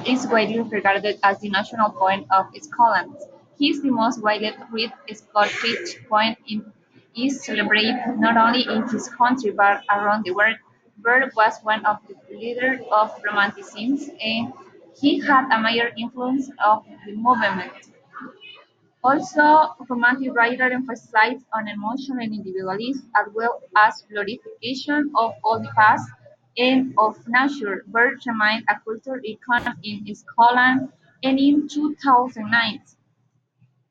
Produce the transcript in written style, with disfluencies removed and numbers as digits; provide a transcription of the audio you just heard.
is widely regarded as the national poet of Scotland. He is the most widely read Scottish poet is celebrated not only in his country but around the world. Burke was one of the leaders of Romanticism, and he had a major influence of the movement. Also, romantic writers emphasize on emotion and individualism as well as glorification of all the past and of nature. Burke remained a cultural icon in Scotland and in 2009.